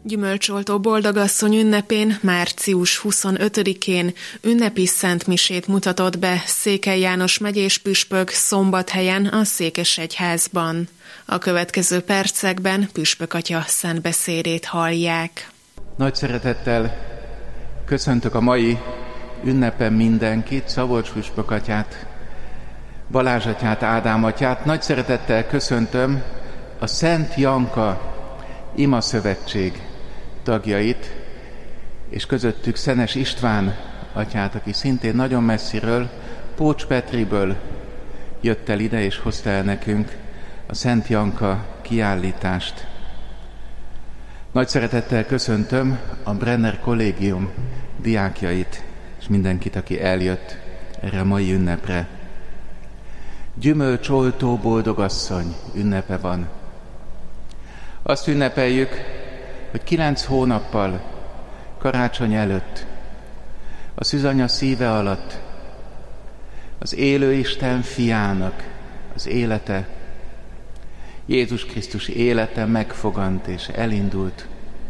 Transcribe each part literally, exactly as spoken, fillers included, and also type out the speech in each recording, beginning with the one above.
Gyümölcsoltó Boldogasszony ünnepén, március huszonötödikén ünnepi szentmisét mutatott be Székely János megyés püspök Szombathelyen a Székesegyházban. A következő percekben püspök atya szentbeszédét hallják. Nagy szeretettel köszöntök a mai ünnepen mindenkit, Szabolcs püspök atyát, Balázs atyát, Ádám atyát. Nagy szeretettel köszöntöm a Szent Janka Ima Szövetség tagjait, és közöttük Szenes István atyát, aki szintén nagyon messziről, Pócs Petriből jött el ide, és hozta el nekünk a Szent Janka kiállítást. Nagy szeretettel köszöntöm a Brenner Kollégium diákjait, és mindenkit, aki eljött erre a mai ünnepre. Gyümölcsoltó Boldogasszony ünnepe van. Azt ünnepeljük, hogy kilenc hónappal karácsony előtt a szűzanya szíve alatt az élő Isten fiának az élete, Jézus Krisztus élete megfogant és elindult.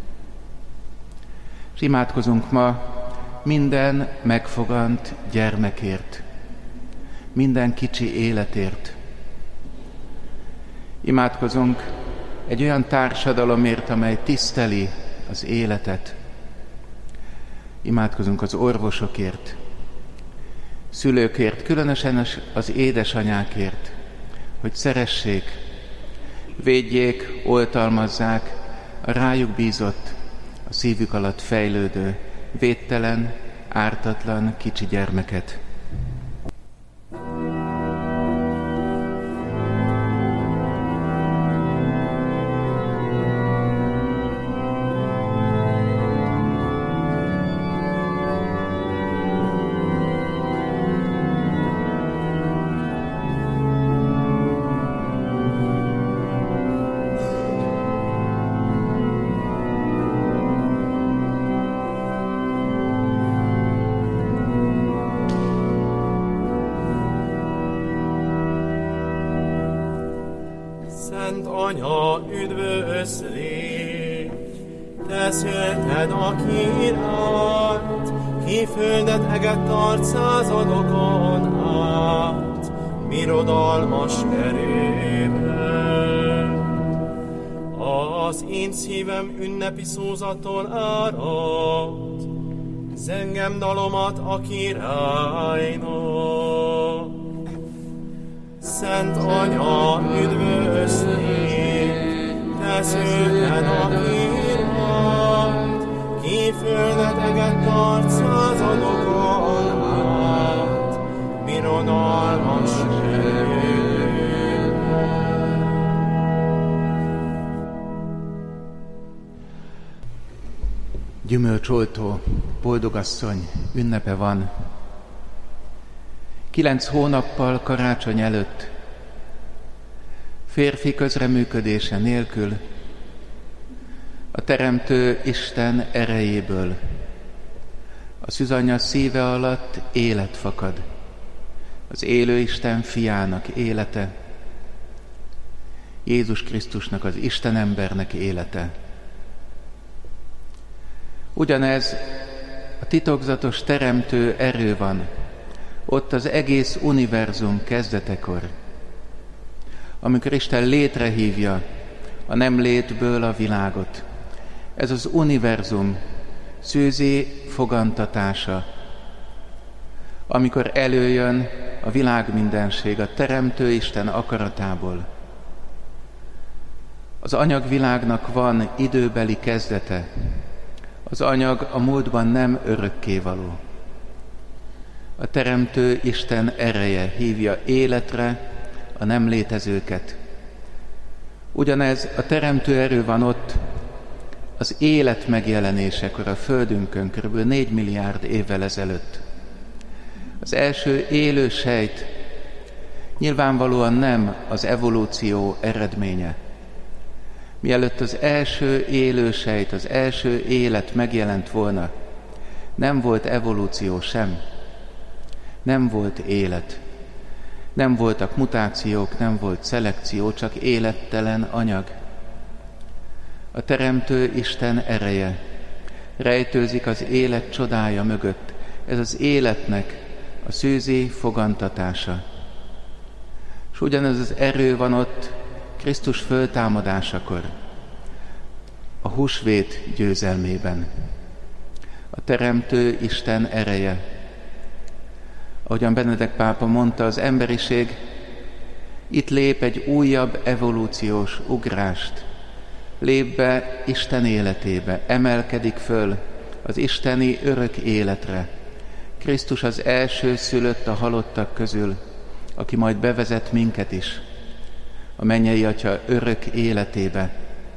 És imádkozunk ma minden megfogant gyermekért, minden kicsi életért. Imádkozunk egy olyan társadalomért, amely tiszteli az életet. Imádkozunk az orvosokért, szülőkért, különösen az édesanyákért, hogy szeressék, védjék, oltalmazzák a rájuk bízott, a szívük alatt fejlődő, védtelen, ártatlan kicsi gyermeket. Szent Anya, üdvözlégy! Te szülted a királyt, ki földet eget tart századokon át, birodalmas erőben. Az én szívem ünnepi szózattól árad, zengem dalomat a királynak. Szent Anya, üdvözlégy! Te szülted a királyt, ki földet eget tart századokon át, birodalmas erőben. Gyümölcsoltó Boldogasszony ünnepe van. Kilenc hónappal karácsony előtt, férfi közreműködése nélkül, a Teremtő Isten erejéből, a szűzanya szíve alatt élet fakad, az élő Isten fiának élete, Jézus Krisztusnak, az Isten embernek élete. Ugyanez a titokzatos teremtő erő van ott az egész univerzum kezdetekor, amikor Isten létrehívja a nem létből a világot. Ez az univerzum szűzi fogantatása, amikor előjön a világ mindenség a Teremtő Isten akaratából. Az anyagvilágnak van időbeli kezdete, az anyag a múltban nem örökkévaló. A Teremtő Isten ereje hívja életre a nem létezőket. Ugyanez a teremtő erő van ott az élet megjelenésekor a Földünkön körülbelül négy milliárd évvel ezelőtt. Az első élő sejt nyilvánvalóan nem az evolúció eredménye. Mielőtt az első élő sejt, az első élet megjelent volna, nem volt evolúció sem. Nem volt élet. Nem voltak mutációk, nem volt szelekció, csak élettelen anyag. A Teremtő Isten ereje rejtőzik az élet csodája mögött. Ez az életnek a szűzi fogantatása. És ugyanez az erő van ott Krisztus föltámadásakor, a húsvét győzelmében. A Teremtő Isten ereje. Ahogyan Benedek pápa mondta, az emberiség itt lép egy újabb evolúciós ugrást. Lép be Isten életébe, emelkedik föl az isteni örök életre. Krisztus az első szülött a halottak közül, aki majd bevezet minket is a mennyei Atya örök életébe.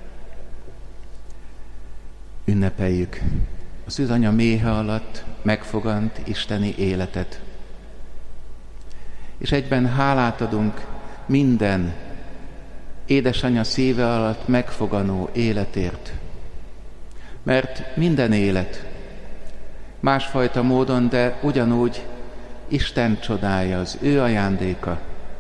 Ünnepeljük a szűzanya méhe alatt megfogant isteni életet. És egyben hálát adunk minden édesanyja szíve alatt megfoganó életért. Mert minden élet másfajta módon, de ugyanúgy Isten csodája, az ő ajándéka.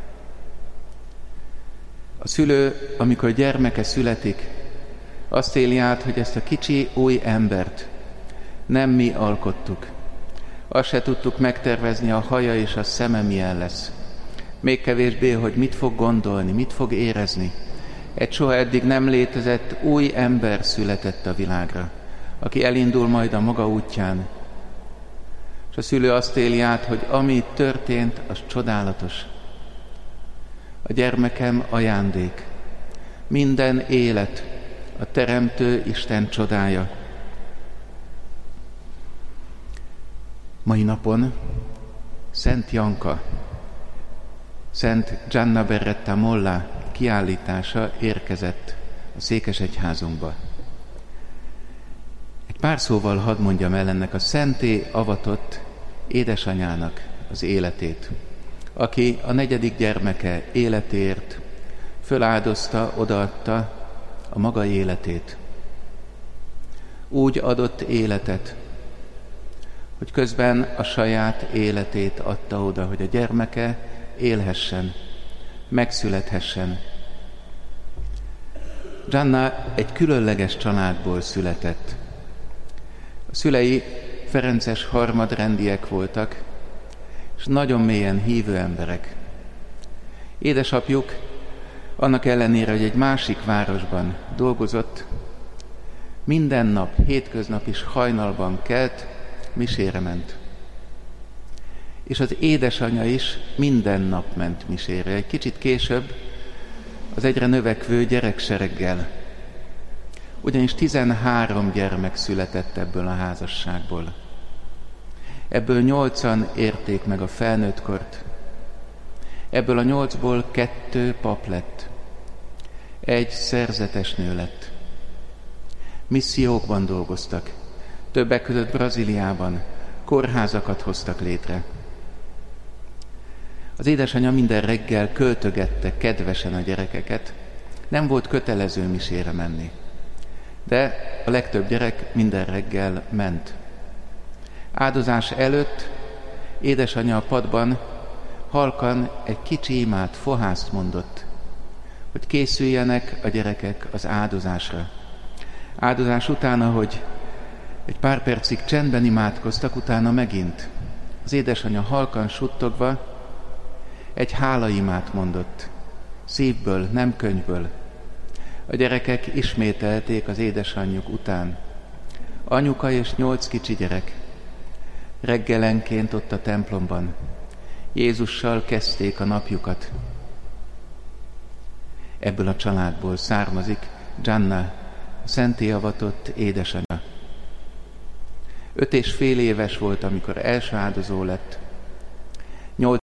A szülő, amikor gyermeke születik, azt éli át, hogy ezt a kicsi új embert nem mi alkottuk. Azt se tudtuk megtervezni, a haja és a szeme milyen lesz. Még kevésbé, hogy mit fog gondolni, mit fog érezni. Egy soha eddig nem létezett új ember született a világra, aki elindul majd a maga útján. És a szülő azt éli át, hogy ami történt, az csodálatos. A gyermekem ajándék. Minden élet a Teremtő Isten csodája. Mai napon Szent Janka, Szent Gianna Beretta Molla kiállítása érkezett a székesegyházunkba. Egy pár szóval hadd mondjam el ennek a szenté avatott édesanyának az életét, aki a negyedik gyermeke életért föláldozta, odaadta a maga életét. Úgy adott életet, hogy közben a saját életét adta oda, hogy a gyermeke élhessen, megszülethessen. Gianna egy különleges családból született. A szülei ferences harmadrendiek voltak, és nagyon mélyen hívő emberek. Édesapjuk annak ellenére, hogy egy másik városban dolgozott, minden nap, hétköznap is hajnalban kelt, misére ment. És az édesanyja is minden nap ment misére. Egy kicsit később az egyre növekvő gyereksereggel. Ugyanis tizenhárom gyermek született ebből a házasságból. Ebből nyolcan érték meg a felnőttkort. Ebből a nyolcból kettő pap lett. Egy szerzetes nő lett. Missziókban dolgoztak. Többek között Brazíliában kórházakat hoztak létre. Az édesanyja minden reggel költögette kedvesen a gyerekeket. Nem volt kötelező misére menni. De a legtöbb gyerek minden reggel ment. Áldozás előtt édesanyja a padban halkan egy kicsi imát, fohászt mondott, hogy készüljenek a gyerekek az áldozásra. Áldozás után, ahogy egy pár percig csendben imádkoztak, utána megint az édesanyja halkan suttogva egy hálaimát mondott, szívből, nem könyvből. A gyerekek ismételték az édesanyjuk után. Anyuka és nyolc kicsi gyerek reggelenként ott a templomban Jézussal kezdték a napjukat. Ebből a családból származik Gianna, a szenté avatott édesanyja. Öt és fél éves volt, amikor első áldozó lett. Nyolc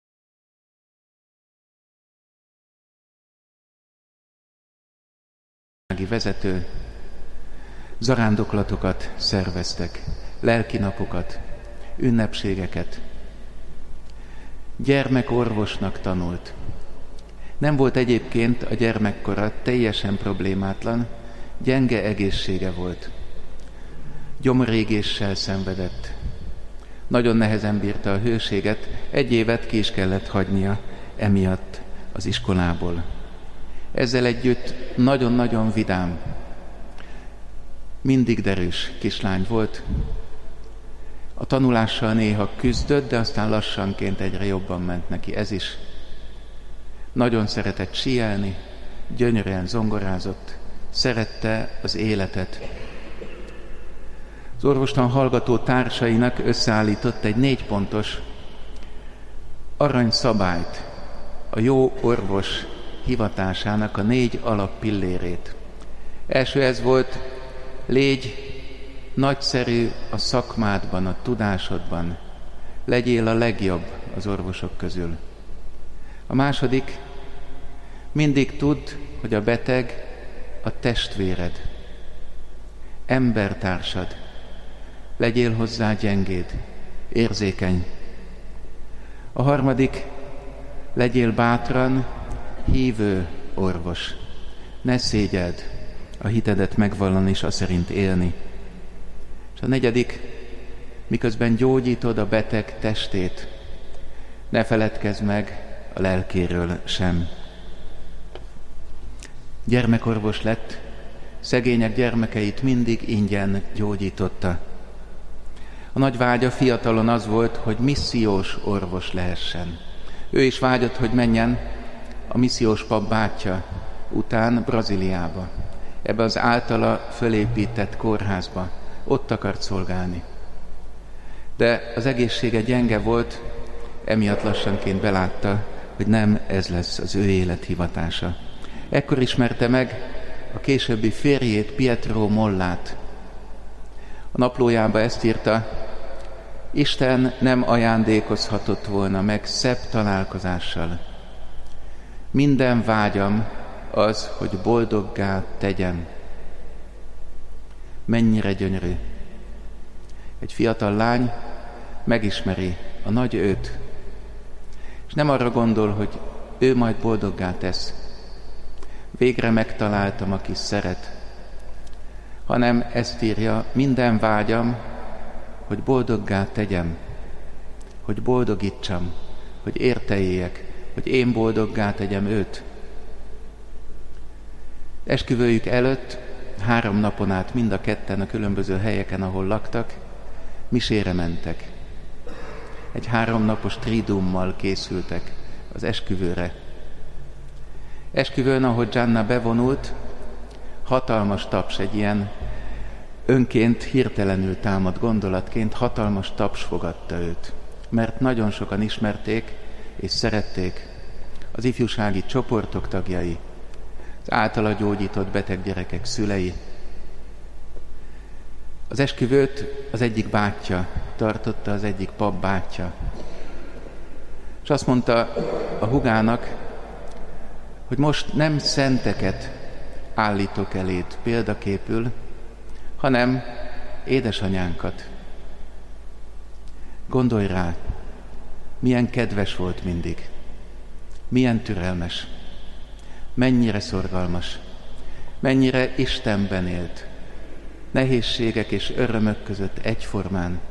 vezető zarándoklatokat szerveztek, lelkinapokat, ünnepségeket. Gyermekorvosnak tanult. Nem volt egyébként a gyermekkora teljesen problémátlan, gyenge egészsége volt. Gyomorégéssel szenvedett. Nagyon nehezen bírta a hőséget, egy évet ki is kellett hagynia emiatt az iskolából. Ezzel együtt nagyon-nagyon vidám. Mindig derűs kislány volt. A tanulással néha küzdött, de aztán lassanként egyre jobban ment neki ez is. Nagyon szeretett síelni, gyönyörűen zongorázott, szerette az életet. Az orvostan hallgató társainak összeállított egy négy pontos aranyszabályt, a jó orvos hivatásának a négy alappillérét. Első ez volt: légy nagyszerű a szakmádban, a tudásodban, legyél a legjobb az orvosok közül. A második: mindig tudd, hogy a beteg a testvéred, embertársad, legyél hozzá gyengéd, érzékeny. A harmadik: legyél bátran hívő orvos, ne szégyeld a hitedet megvallani és aszerint élni. És a negyedik: miközben gyógyítod a beteg testét, ne feledkezz meg a lelkéről sem. Gyermekorvos lett, szegények gyermekeit mindig ingyen gyógyította. A nagy vágya fiatalon az volt, hogy missziós orvos lehessen. Ő is vágyott, hogy menjen a missziós pap bátyja után Brazíliába, ebbe az általa fölépített kórházba. Ott akart szolgálni. De az egészsége gyenge volt, emiatt lassanként belátta, hogy nem ez lesz az ő élethivatása. Ekkor ismerte meg a későbbi férjét, Pietro Mollát. A naplójába ezt írta: Isten nem ajándékozhatott volna meg szebb találkozással. Minden vágyam az, hogy boldoggá tegyem. Mennyire gyönyörű. Egy fiatal lány megismeri a nagy őt, és nem arra gondol, hogy ő majd boldoggá tesz. Végre megtaláltam, aki szeret, hanem ezt írja: minden vágyam, hogy boldoggá tegyem, hogy boldogítsam, hogy érteljék, hogy én boldoggá tegyem őt. Esküvőjük előtt három napon át mind a ketten a különböző helyeken, ahol laktak, misére mentek. Egy háromnapos triduummal készültek az esküvőre. Esküvőn, ahogy Gianna bevonult, hatalmas taps, egy ilyen önként hirtelenül támadt gondolatként hatalmas taps fogadta őt, mert nagyon sokan ismerték és szerették, az ifjúsági csoportok tagjai, az általa gyógyított beteg gyerekek szülei. Az esküvőt az egyik bátyja tartotta, az egyik pap bátyja. És azt mondta a húgának, hogy most nem szenteket állítok eléd példaképül, hanem édesanyánkat. Gondolj rá, milyen kedves volt mindig, milyen türelmes, mennyire szorgalmas, mennyire Istenben élt, nehézségek és örömök között egyformán.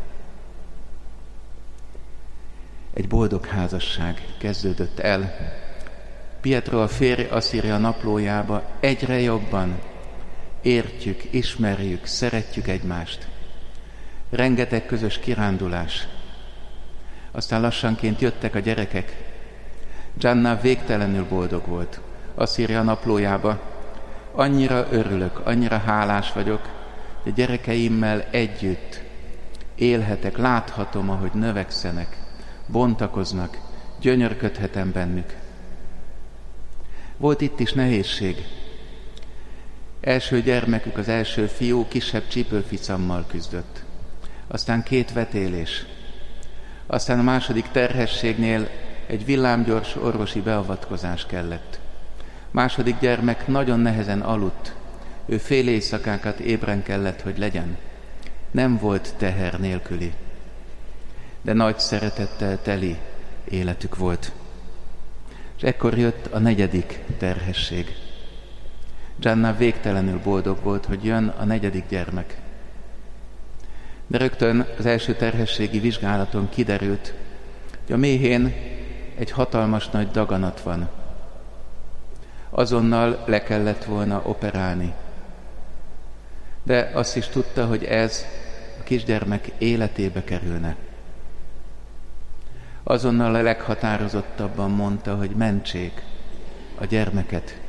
Egy boldog házasság kezdődött el. Pietro a férj azt írja a naplójába: egyre jobban értjük, ismerjük, szeretjük egymást. Rengeteg közös kirándulás. Aztán lassanként jöttek a gyerekek. Gianna végtelenül boldog volt. Azt írja a naplójába: annyira örülök, annyira hálás vagyok, hogy a gyerekeimmel együtt élhetek, láthatom, ahogy növekszenek, bontakoznak, gyönyörködhetem bennük. Volt itt is nehézség. Első gyermekük, az első fiú kisebb csípőficammal küzdött. Aztán két vetélés. Aztán a második terhességnél egy villámgyors orvosi beavatkozás kellett. Második gyermek nagyon nehezen aludt. Ő fél éjszakákat ébren kellett, hogy legyen. Nem volt teher nélküli, de nagy szeretettel teli életük volt. És ekkor jött a negyedik terhesség. Gianna végtelenül boldog volt, hogy jön a negyedik gyermek. De rögtön az első terhességi vizsgálaton kiderült, hogy a méhén egy hatalmas nagy daganat van. Azonnal le kellett volna operálni. de azt is tudta, hogy ez a kisgyermek életébe kerülne. Azonnal a leghatározottabban mondta, hogy mentsék a gyermeket.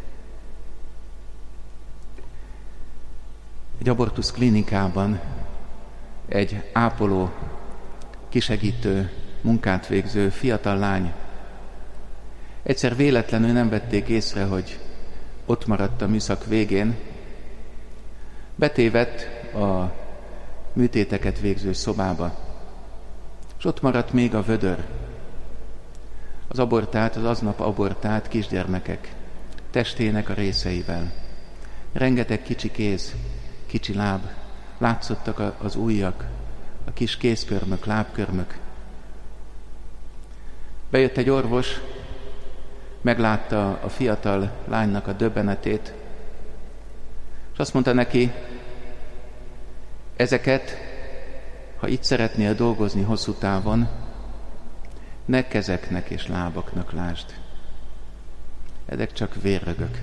Egy abortusz klinikában egy ápoló, kisegítő, munkát végző fiatal lány. Egyszer véletlenül nem vették észre, hogy ott maradt a műszak végén. Betévedt a műtéteket végző szobába, és ott maradt még a vödör. Az abortált, az aznap abortált kisgyermekek testének a részeivel. Rengeteg kicsi kéz, kicsi láb, látszottak az ujjak, a kis kézkörmök, lábkörmök. Bejött egy orvos, meglátta a fiatal lánynak a döbbenetét, és azt mondta neki, ezeket, ha itt szeretnél dolgozni hosszú távon, ne kezeknek és lábaknak lásd. Ezek csak vérrögök.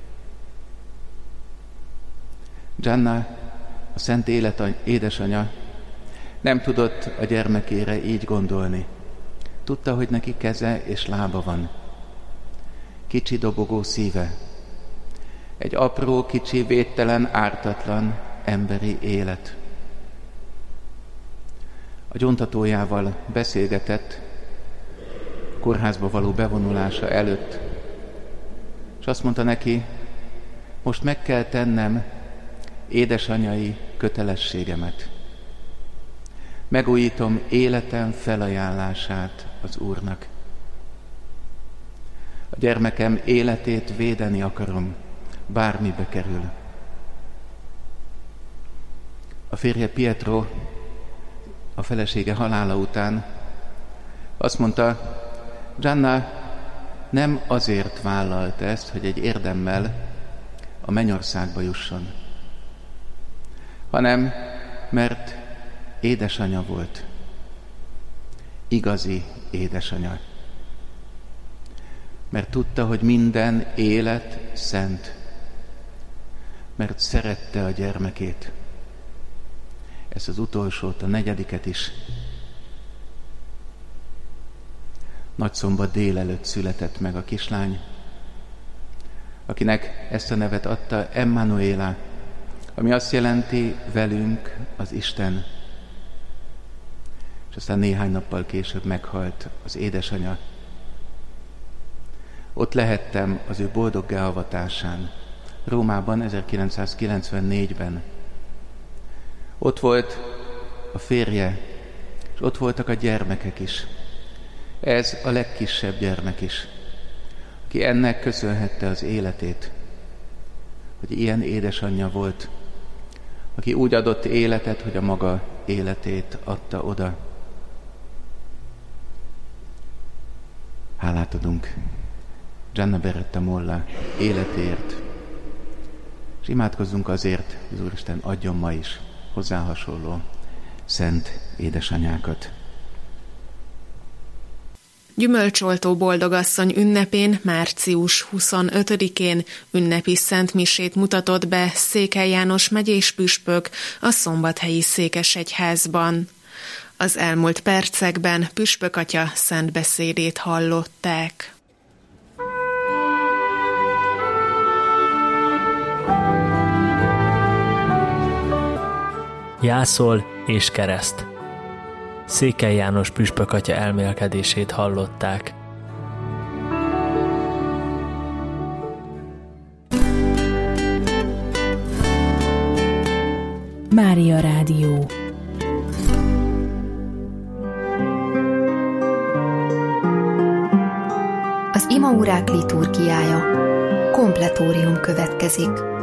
Gianna, a Szent Élet édesanyja, nem tudott a gyermekére így gondolni. Tudta, hogy neki keze és lába van. Kicsi dobogó szíve. Egy apró, kicsi, védtelen, ártatlan emberi élet. A gyóntatójával beszélgetett kórházba való bevonulása előtt, és azt mondta neki, most meg kell tennem édesanyai kötelességemet. Megújítom életem felajánlását az Úrnak. A gyermekem életét védeni akarom, bármibe kerül. A férje Pietro a felesége halála után azt mondta, Gianna nem azért vállalt ezt, hogy egy érdemmel a mennyországba jusson, hanem mert édesanya volt. Igazi édesanya. Mert tudta, hogy minden élet szent. Mert szerette a gyermekét. Ezt az utolsót, a negyediket is. Nagyszombat délelőtt született meg a kislány, akinek ezt a nevet adta Emmanuela, ami azt jelenti velünk az Isten. És aztán néhány nappal később meghalt az édesanya. Ott lehettem az ő boldoggá avatásán, Rómában ezerkilencszázkilencvennégyben. Ott volt a férje, és ott voltak a gyermekek is. Ez a legkisebb gyermek is, aki ennek köszönhette az életét, hogy ilyen édesanyja volt, aki úgy adott életet, hogy a maga életét adta oda. Hálát adunk Gianna Beretta Molla életéért, és imádkozzunk azért, hogy az Úristen adjon ma is hozzá hasonló szent édesanyákat. Gyümölcsoltó boldogasszony ünnepén, március huszonötödikén ünnepi szentmisét mutatott be Székely János megyés püspök a Szombathelyi székesegyházban. Az elmúlt percekben püspök atya szent beszédét hallották. Jászol és kereszt. Székely János püspök atya elmélkedését hallották. Mária Rádió. Az imaórák liturgiája. Kompletórium következik.